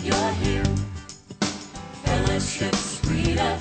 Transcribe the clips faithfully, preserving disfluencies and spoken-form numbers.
you're here. Fellowship sweeter,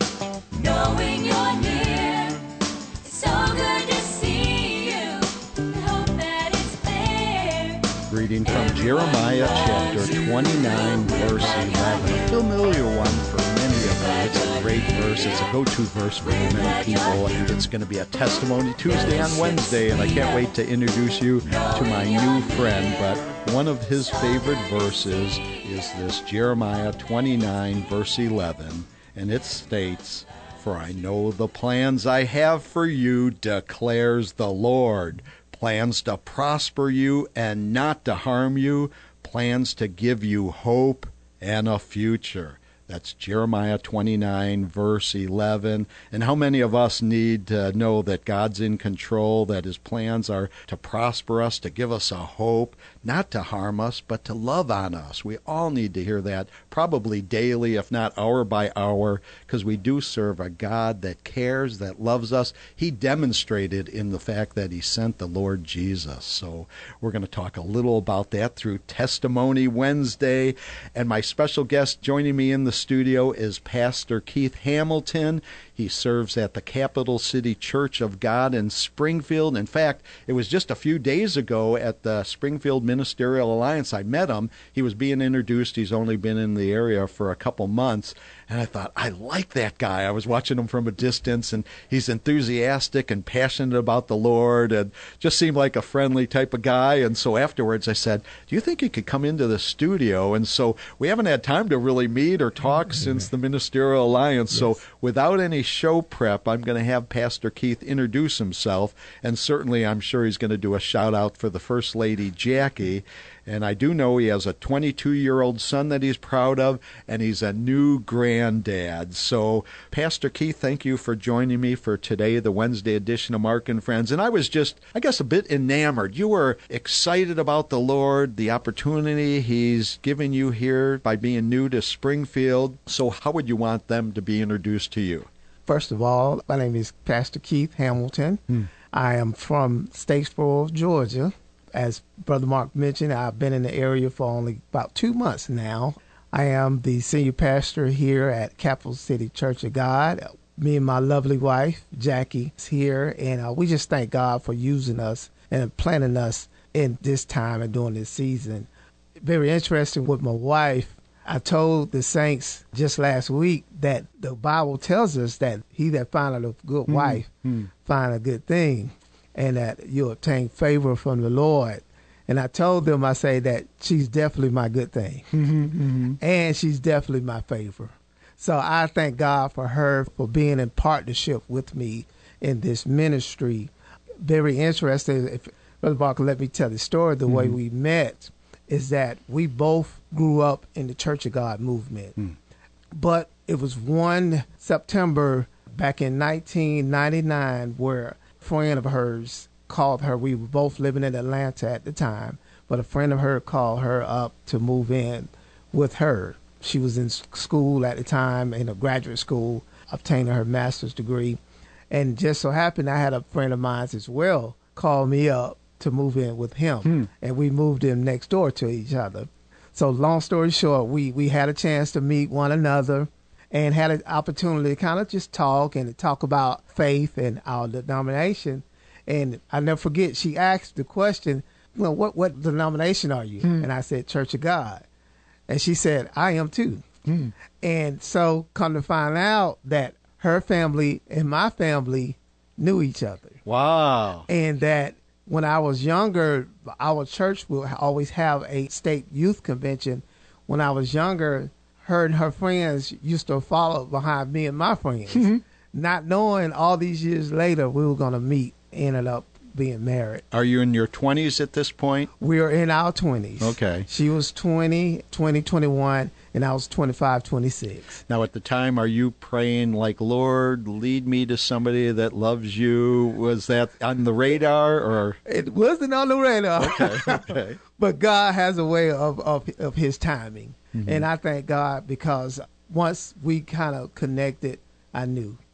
knowing you're near. It's so good to see you. I hope that it's clear. Reading from Jeremiah chapter twenty-nine, verse eleven. A familiar one for many of you. It's a great verse. It's a go-to verse for many people, and it's going to be a Testimony Tuesday on Wednesday, and I can't wait to introduce you to my new friend. But one of his favorite verses is this Jeremiah twenty-nine, verse eleven, and it states, "For I know the plans I have for you, declares the Lord. Plans to prosper you and not to harm you, plans to give you hope and a future." That's Jeremiah twenty-nine, verse eleven. And how many of us need to know that God's in control, that his plans are to prosper us, to give us a hope, not to harm us, but to love on us. We all need to hear that, probably daily, if not hour by hour, because we do serve a God that cares, that loves us. He demonstrated in the fact that he sent the Lord Jesus. So we're going to talk a little about that through Testimony Wednesday. And my special guest joining me in the studio is Pastor Keith Hamilton. He serves at the Capital City Church of God in Springfield. In fact, it was just a few days ago at the Springfield Ministerial Alliance I met him. He was being introduced. He's only been in the area for a couple months. And I thought, I like that guy. I was watching him from a distance, and he's enthusiastic and passionate about the Lord and just seemed like a friendly type of guy. And so afterwards I said, do you think he could come into the studio? And so we haven't had time to really meet or talk since the Ministerial Alliance. Yes. So without any show prep, I'm going to have Pastor Keith introduce himself. And certainly I'm sure he's going to do a shout out for the First Lady, Jackie. And I do know he has a twenty-two-year-old son that he's proud of, and he's a new granddad. So, Pastor Keith, thank you for joining me for today, the Wednesday edition of Mark and Friends. And I was just, I guess, a bit enamored. You were excited about the Lord, the opportunity he's given you here by being new to Springfield. So how would you want them to be introduced to you? First of all, my name is Pastor Keith Hamilton. Hmm. I am from Statesboro, Georgia. As Brother Mark mentioned, I've been in the area for only about two months now. I am the senior pastor here at Capital City Church of God. Me and my lovely wife, Jackie, is here, and uh, we just thank God for using us and planting us in this time and during this season. Very interesting with my wife. I told the saints just last week that the Bible tells us that he that findeth a good wife mm-hmm. find a good thing, and that you obtain favor from the Lord. And I told them, I say that she's definitely my good thing. Mm-hmm, mm-hmm. And she's definitely my favor. So I thank God for her for being in partnership with me in this ministry. Very interesting. If Brother Barker let me tell the story, the mm-hmm. way we met is that we both grew up in the Church of God movement. Mm. But it was one September back in nineteen ninety-nine where friend of hers called her. We were both living in Atlanta at the time, but a friend of hers called her up to move in with her. She was in school at the time, in a graduate school, obtaining her master's degree. And just so happened, I had a friend of mine as well call me up to move in with him. Hmm. And we moved in next door to each other. So long story short, we, we had a chance to meet one another and had an opportunity to kind of just talk and to talk about faith and our denomination. And I never forget, she asked the question, well, what, what denomination are you? Hmm. And I said, Church of God. And she said, I am too. Hmm. And so come to find out that her family and my family knew each other. Wow. And that when I was younger, our church would always have a state youth convention. When I was younger, her and her friends used to follow behind me and my friends, mm-hmm. not knowing all these years later we were going to meet, ended up being married. Are you in your twenties at this point? We are in our twenties. Okay. She was twenty, twenty, twenty-one, and I was twenty-five, twenty-six. Now, at the time, are you praying like, Lord, lead me to somebody that loves you? Was that on the radar, or? It wasn't on the radar. Okay, okay. But God has a way of, of, of his timing. Mm-hmm. And I thank God because once we kind of connected, I knew.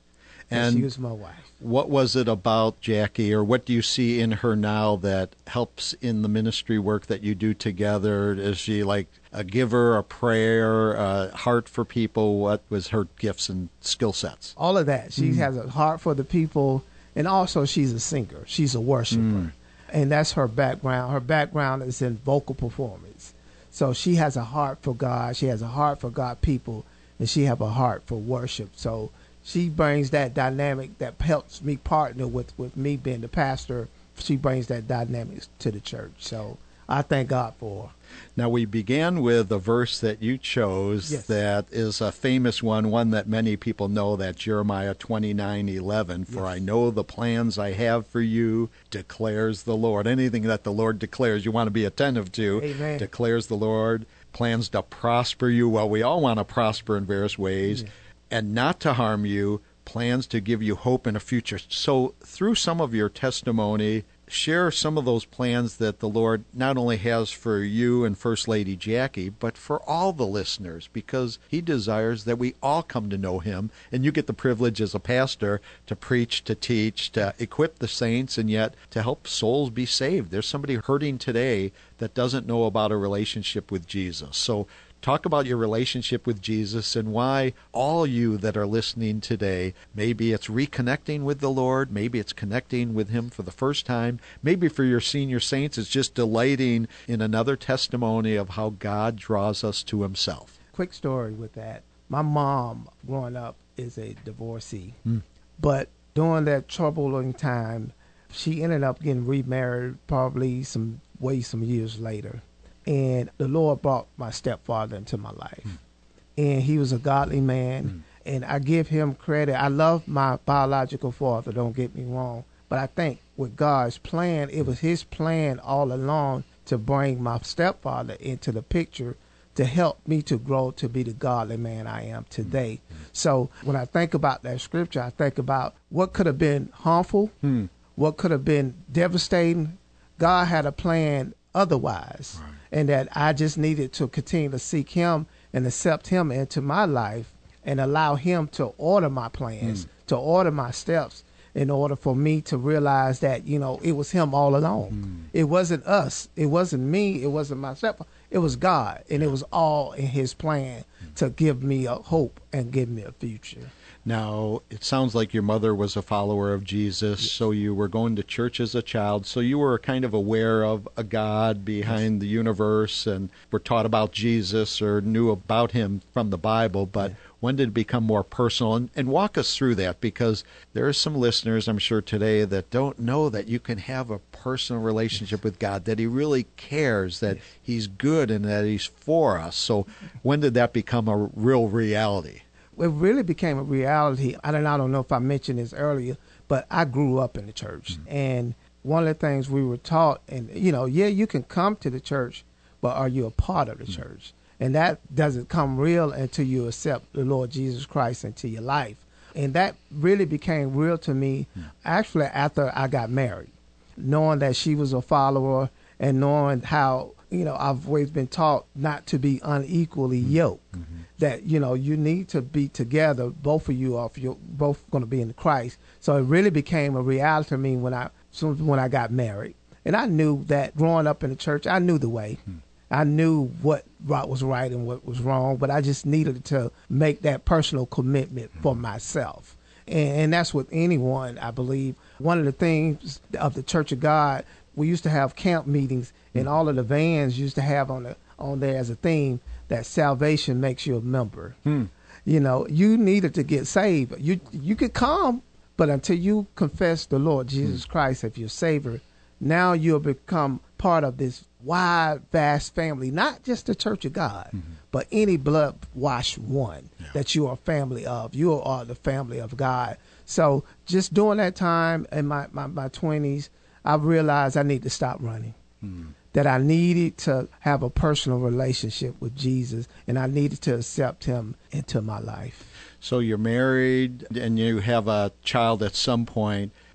And she was my wife. What was it about Jackie, or what do you see in her now that helps in the ministry work that you do together? Is she like a giver, a prayer, a heart for people? What was her gifts and skill sets? All of that. She Mm. has a heart for the people, and also she's a singer. She's a worshiper. Mm. And that's her background. Her background is in vocal performance. So she has a heart for God. She has a heart for God people, and she have a heart for worship. So she brings that dynamic that helps me partner with, with me being the pastor. She brings that dynamic to the church. So I thank God for her. Now, we began with a verse that you chose Yes. that is a famous one, one that many people know, that Jeremiah twenty-nine eleven. For Yes. I know the plans I have for you, declares the Lord. Anything that the Lord declares, you want to be attentive to. Amen. Declares the Lord. Plans to prosper you. Well, we all want to prosper in various ways. Yeah. And not to harm you, plans to give you hope in a future. So through some of your testimony, share some of those plans that the Lord not only has for you and First Lady Jackie, but for all the listeners, because he desires that we all come to know him. And you get the privilege as a pastor to preach, to teach, to equip the saints, and yet to help souls be saved. There's somebody hurting today that doesn't know about a relationship with Jesus. So talk about your relationship with Jesus and why all you that are listening today, maybe it's reconnecting with the Lord, maybe it's connecting with him for the first time, maybe for your senior saints it's just delighting in another testimony of how God draws us to himself. Quick story with that. My mom, growing up, is a divorcee. Mm. But during that troubling time, she ended up getting remarried probably some way some years later. And the Lord brought my stepfather into my life. Mm. And he was a godly man. Mm. And I give him credit. I love my biological father, don't get me wrong. But I think with God's plan, it was his plan all along to bring my stepfather into the picture to help me to grow to be the godly man I am today. Mm. So when I think about that scripture, I think about what could have been harmful, Mm. what could have been devastating. God had a plan otherwise. Right. And that I just needed to continue to seek him and accept him into my life and allow him to order my plans, Mm. to order my steps, in order for me to realize that, you know, it was him all along. Mm. It wasn't us. It wasn't me. It wasn't myself. It was God. And it was all in his plan to give me a hope and give me a future. Now, it sounds like your mother was a follower of Jesus, yes. So you were going to church as a child, so you were kind of aware of a God behind yes. the universe and were taught about Jesus or knew about him from the Bible, but yeah. when did it become more personal? And, and walk us through that, because there are some listeners, I'm sure, today that don't know that you can have a personal relationship yes. with God, that he really cares, that yes. he's good and that he's for us. So when did that become a real reality? It really became a reality. I don't, I don't know if I mentioned this earlier, but I grew up in the church. Mm-hmm. And one of the things we were taught, and, you know, yeah, you can come to the church, but are you a part of the mm-hmm. church? And that doesn't come real until you accept the Lord Jesus Christ into your life. And that really became real to me mm-hmm. actually after I got married, knowing that she was a follower and knowing how, you know, I've always been taught not to be unequally mm-hmm. yoked. Mm-hmm. That, you know, you need to be together. Both of you are you're both going to be in Christ. So it really became a reality to me when I when I got married. And I knew that growing up in the church, I knew the way. Hmm. I knew what was right and what was wrong, but I just needed to make that personal commitment hmm. for myself. And, and that's with anyone, I believe. One of the things of the Church of God, we used to have camp meetings, hmm. and all of the vans used to have on the on there as a theme that salvation makes you a member. Hmm. You know, you needed to get saved. You you could come, but until you confess the Lord Jesus hmm. Christ as your Savior, now you'll become part of this wide, vast family, not just the Church of God, mm-hmm. but any blood-washed one yeah. that you are a family of. You are the family of God. So just during that time in my, my, my twenties, I realized I need to stop running. Hmm. That I needed to have a personal relationship with Jesus, and I needed to accept him into my life. So you're married, and you have a child at some point.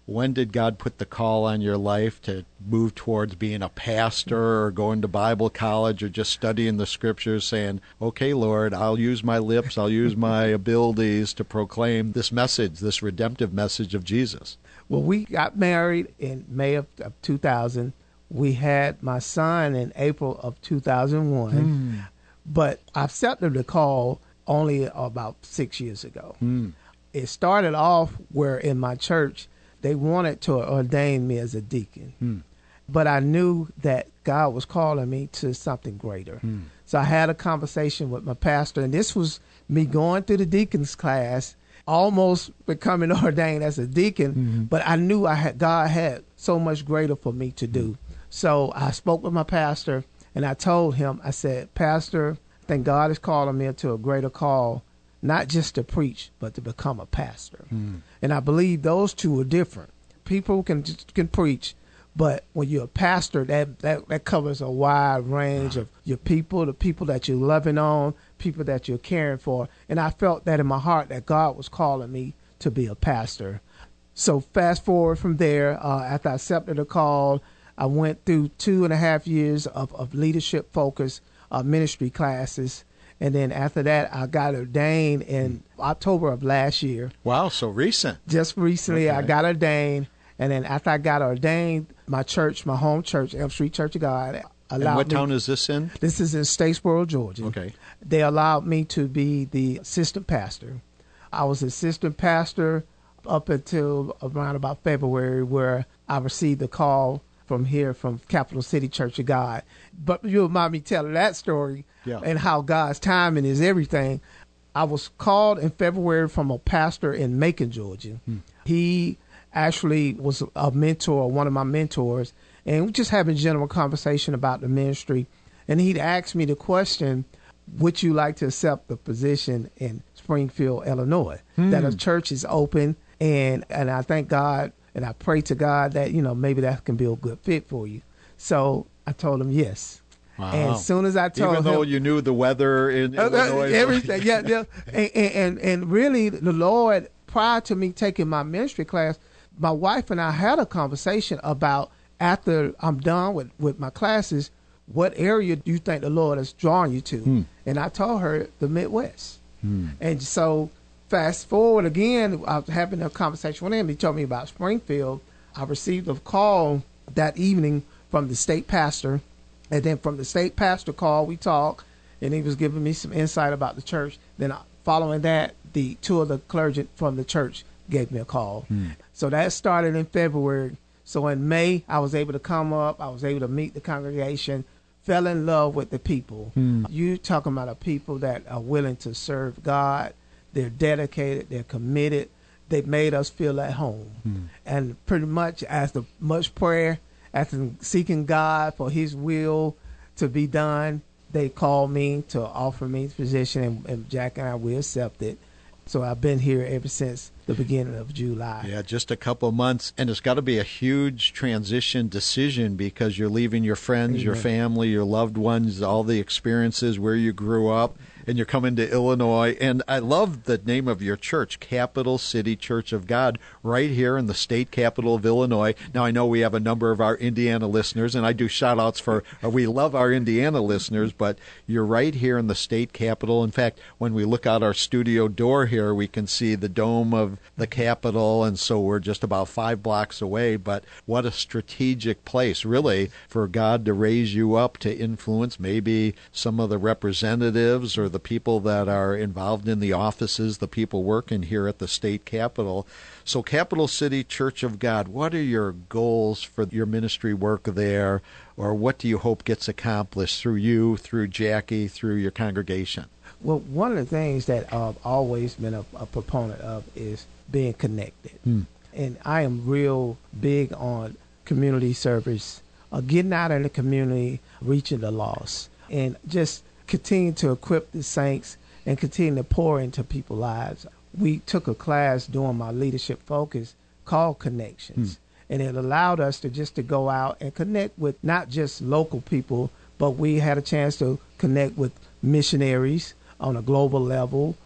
when did God put the call on your life to move towards being a pastor or going to Bible college or just studying the scriptures, saying, okay, Lord, I'll use my lips, I'll use my abilities to proclaim this message, this redemptive message of Jesus? Well, we got married in May of, of two thousand. We had my son in April of two thousand one. Mm. But I accepted the call only about six years ago. Mm. It started off where in my church, they wanted to ordain me as a deacon. Mm. But I knew that God was calling me to something greater. Mm. So I had a conversation with my pastor, and this was me going through the deacon's class, almost becoming ordained as a deacon, Mm-hmm. but I knew I had God had so much greater for me to do. So I spoke with my pastor, and I told him, I said, Pastor, I think God is calling me into a greater call, not just to preach, but to become a pastor. Mm. And I believe those two are different. People can can preach, but when you're a pastor, that, that, that covers a wide range of your people, the people that you're loving on, people that you're caring for. And I felt that in my heart that God was calling me to be a pastor. So fast forward from there, uh, after I accepted the call, I went through two and a half years of, of leadership focus uh, ministry classes. And then after that, I got ordained in October of last year. Wow, so recent. Just recently, Okay. I got ordained. And then after I got ordained, my church, my home church, Elm Street Church of God, allowed And what me. town is this in? This is in Statesboro, Georgia. Okay. They allowed me to be the assistant pastor. I was assistant pastor up until around about February, where I received a call from here from Capital City Church of God. But you'll mind me telling that story Yeah. and how God's timing is everything. I was called in February from a pastor in Macon, Georgia. Hmm. He actually was a mentor, one of my mentors, and we just having general conversation about the ministry. And he'd asked me the question, would you like to accept the position in Springfield, Illinois? Hmm. That a church is open, and and I thank God and I pray to God that, you know, maybe that can be a good fit for you. So I told him yes. Wow. And as soon as I told Even though him, you knew the weather in uh, uh, Illinois. everything, yeah, yeah. And, and, and, and really, the Lord, prior to me taking my ministry class, my wife and I had a conversation about, after I'm done with, with my classes, what area do you think the Lord is drawing you to? Hmm. And I told her the Midwest. Hmm. And so fast forward again, I was having a conversation with him. He told me about Springfield. I received a call that evening from the state pastor. And then from the state pastor call, we talked, and he was giving me some insight about the church. Then following that, the two of the clergy from the church gave me a call. Hmm. So that started in February. So in May, I was able to come up. I was able to meet the congregation, fell in love with the people. Hmm. You talking about a people that are willing to serve God. They're dedicated. They're committed. They made us feel at home. Hmm. And pretty much after much prayer, after seeking God for his will to be done, they called me to offer me the position, and, and Jack and I, we accepted. So I've been here ever since the beginning of July. Yeah, just a couple of months. And it's got to be a huge transition decision because you're leaving your friends, your Amen. family, your loved ones, all the experiences where you grew up, and you're coming to Illinois. And I love the name of your church, Capital City Church of God, right here in the state capital of Illinois. Now, I know we have a number of our Indiana listeners, and I do shout-outs for, uh, we love our Indiana listeners, but you're right here in the state capital. In fact, when we look out our studio door here, we can see the dome of the Capitol, and so we're just about five blocks away. But what a strategic place, really, for God to raise you up to influence maybe some of the representatives or the people that are involved in the offices, the people working here at the state capitol. So Capital City Church of God, what are your goals for your ministry work there, or what do you hope gets accomplished through you, through Jackie, through your congregation? Well, one of the things that I've always been a, a proponent of is being connected. Hmm. And I am real big on community service, uh, getting out in the community, reaching the lost, and just continue to equip the saints and continue to pour into people's lives. We took a class during my leadership focus called Connections. Hmm. And it allowed us to just to go out and connect with not just local people, but we had a chance to connect with missionaries on a global level,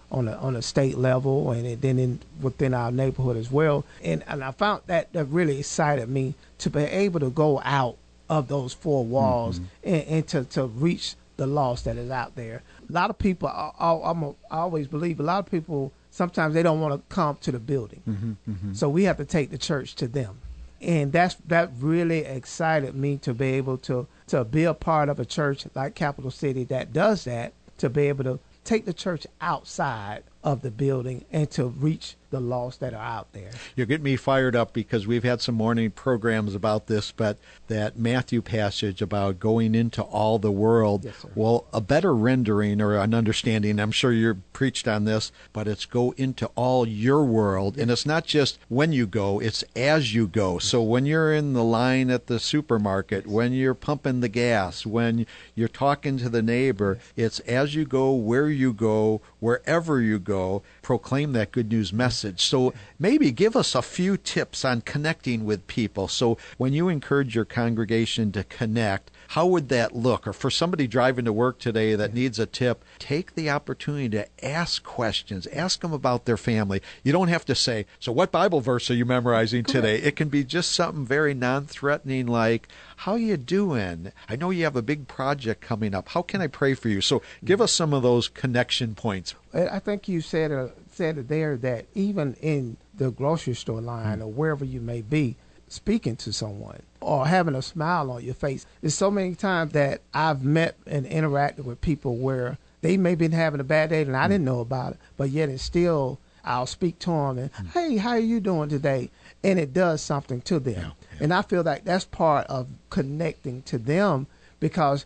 on a on a state level, and it, then in, within our neighborhood as well. And and I found that that really excited me to be able to go out of those four walls Mhm. and, and to, to reach the lost that is out there. A lot of people, I, I, I'm a, I always believe, a lot of people sometimes they don't want to come to the building, Mhm, mhm. so we have to take the church to them. And that's that really excited me to be able to to be a part of a church like Capital City that does that, to be able to take the church outside of the building and to reach the lost that are out there. You get me fired up because we've had some morning programs about this, but that Matthew passage about going into all the world, Yes, sir. well, a better rendering or an understanding, I'm sure you preached on this, but it's go into all your world. And it's not just when you go, it's as you go. So when you're in the line at the supermarket, when you're pumping the gas, when you're talking to the neighbor, it's as you go, where you go, wherever you go, proclaim that good news message. So maybe give us a few tips on connecting with people. So when you encourage your congregation to connect, how would that look? Or for somebody driving to work today that needs a tip, take the opportunity to ask questions. Ask them about their family. You don't have to say, so what Bible verse are you memorizing today? It can be just something very non-threatening like, how you doing? I know you have a big project coming up. How can I pray for you? So give us some of those connection points. I think you said uh, said it there that even in the grocery store line or wherever you may be, speaking to someone or having a smile on your face. There's so many times that I've met and interacted with people where they may be having a bad day and I didn't know about it, but yet it's still, I'll speak to them and, hey, how are you doing today? And it does something to them. Yeah, yeah. And I feel like that's part of connecting to them, because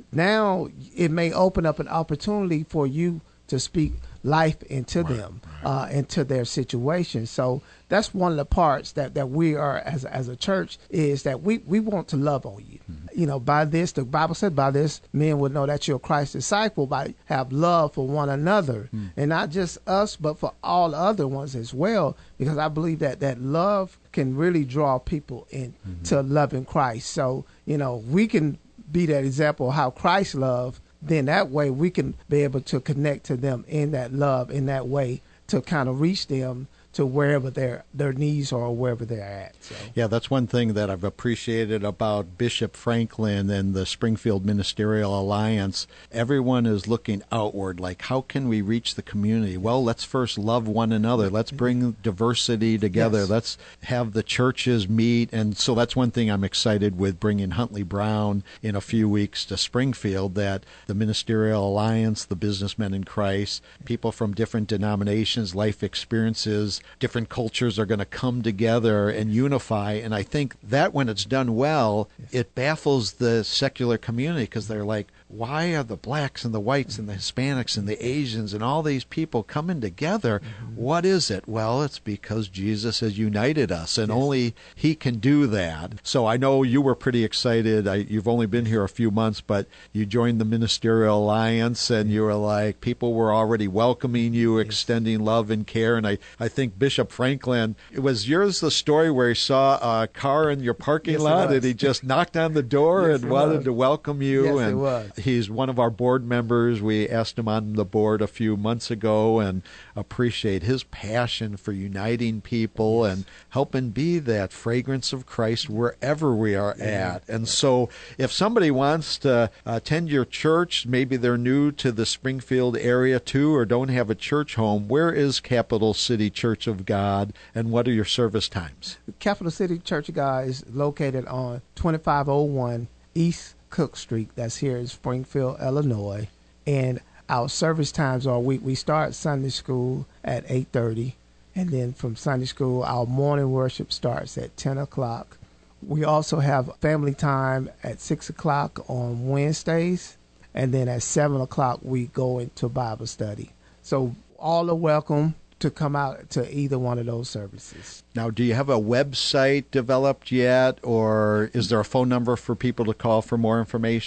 now it may open up an opportunity for you to speak life into Right, them, uh, into their situation. So that's one of the parts that, that we are as as a church, is that we, we want to love on you. Mm-hmm. You know, by this, the Bible said, by this men would know that you're Christ's disciple, by have love for one another, Mm. and not just us, but for all other ones as well. Because I believe that that love can really draw people in Mm-hmm. to loving Christ. So you know, we can be that example of how Christ loved. Then that way we can be able to connect to them in that love, in that way, to kind of reach them to wherever their their needs are or wherever they're at. So. Yeah, that's one thing that I've appreciated about Bishop Franklin and the Springfield Ministerial Alliance. Everyone is looking outward, like how can we reach the community? Well, let's first love one another. Let's bring diversity together. Yes. Let's have the churches meet. And so that's one thing I'm excited with bringing Huntley Brown in a few weeks to Springfield, that the Ministerial Alliance, the Businessmen in Christ, people from different denominations, life experiences, different cultures are going to come together and unify. And I think that when it's done well, it baffles the secular community, because they're like, why are the blacks and the whites and the Hispanics and the Asians and all these people coming together? Mm-hmm. What is it? Well, it's because Jesus has united us, and Yes. only He can do that. So I know you were pretty excited. I, you've only been here a few months, but you joined the Ministerial Alliance, and you were like, people were already welcoming you, extending love and care. And I, I think Bishop Franklin, it was yours the story where he saw a car in your parking Yes, it lot, was. and he just knocked on the door Yes, and it wanted was. to welcome you. Yes, it and was. He's one of our board members. We asked him on the board a few months ago, and appreciate his passion for uniting people and helping be that fragrance of Christ wherever we are at. And so if somebody wants to attend your church, maybe they're new to the Springfield area too, or don't have a church home, where is Capital City Church of God, and what are your service times? Capital City Church of God is located on twenty-five oh one East Cook Street. That's here in Springfield, Illinois. And our service times are, we, we start Sunday school at eight thirty. And then from Sunday school, our morning worship starts at ten o'clock. We also have family time at six o'clock on Wednesdays. And then at seven o'clock, we go into Bible study. So all are welcome to come out to either one of those services. Now, do you have a website developed yet, or is there a phone number for people to call for more information?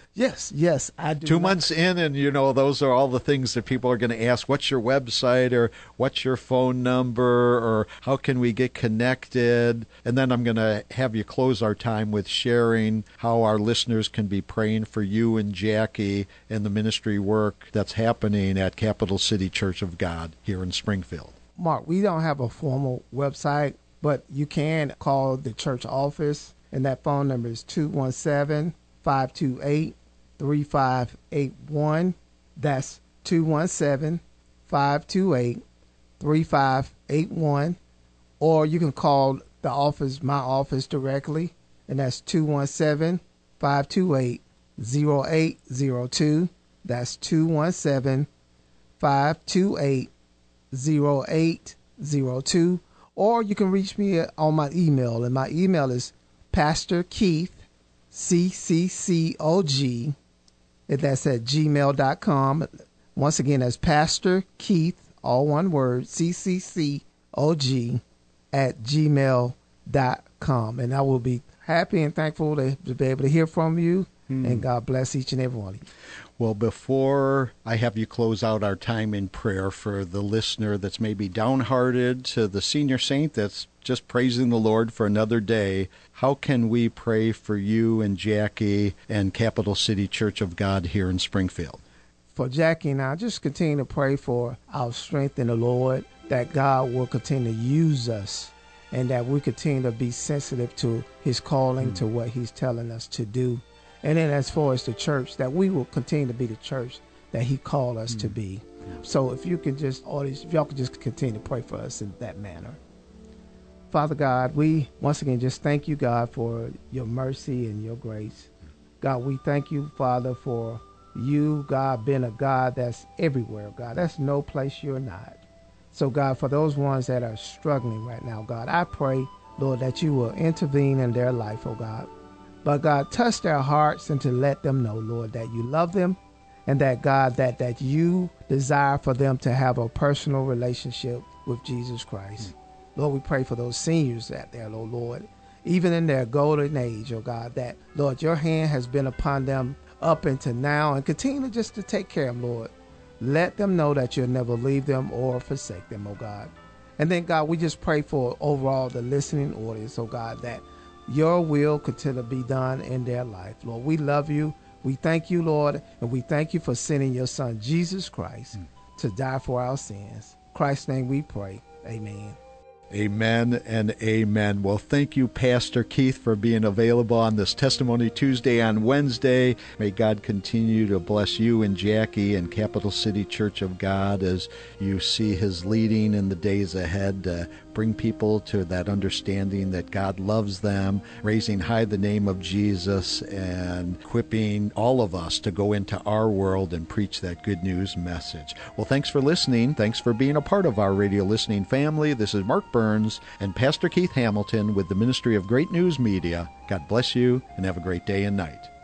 Yes, yes, I do. Two not- months in, and, you know, those are all the things that people are going to ask. What's your website, or what's your phone number, or how can we get connected? And then I'm going to have you close our time with sharing how our listeners can be praying for you and Jackie and the ministry work that's happening at Capital City Church of God here in Springfield. Mark, we don't have a formal website, but you can call the church office, and that phone number is two one seven, five two eight, three five eight one. That's two one seven, five two eight, three five eight one. Or you can call the office, my office directly, and that's two one seven, five two eight, zero eight zero two. That's two one seven, five two eight, zero eight zero two. Or you can reach me on my email, and my email is Pastor Keith, C C C O G, and that's at gmail dot com. Once again, that's Pastor Keith, all one word, C C C O G, at gmail dot com. And I will be happy and thankful to, to be able to hear from you, hmm. and God bless each and every one of you. Well, before I have you close out our time in prayer for the listener that's maybe downhearted, to the senior saint that's just praising the Lord for another day, how can we pray for you and Jackie and Capital City Church of God here in Springfield? For Jackie and I, just continue to pray for our strength in the Lord, that God will continue to use us, and that we continue to be sensitive to his calling, mm. to what he's telling us to do. And then as far as the church, that we will continue to be the church that he called us mm. to be. So if you can just, all these, if y'all can just continue to pray for us in that manner. Father God, we once again just thank you, God, for your mercy and your grace. God, we thank you, Father, for you, God, being a God that's everywhere, God. That's no place you're not. So, God, for those ones that are struggling right now, God, I pray, Lord, that you will intervene in their life, oh God. But, God, touch their hearts and to let them know, Lord, that you love them, and that, God, that, that you desire for them to have a personal relationship with Jesus Christ. Mm-hmm. Lord, we pray for those seniors out there, oh Lord, even in their golden age, oh God, that, Lord, your hand has been upon them up until now, and continue just to take care of them, Lord. Let them know that you'll never leave them or forsake them, oh God. And then, God, we just pray for overall the listening audience, oh God, that your will continue to be done in their life. Lord, we love you. We thank you, Lord, and we thank you for sending your son, Jesus Christ, mm. to die for our sins. In Christ's name we pray. Amen. Amen and amen. Well, thank you, Pastor Keith, for being available on this Testimony Tuesday on Wednesday. May God continue to bless you and Jackie and Capital City Church of God as you see his leading in the days ahead to bring people to that understanding that God loves them, raising high the name of Jesus, and equipping all of us to go into our world and preach that good news message. Well, thanks for listening. Thanks for being a part of our radio listening family. This is Mark Burns and Pastor Keith Hamilton with the Ministry of Great News Media. God bless you and have a great day and night.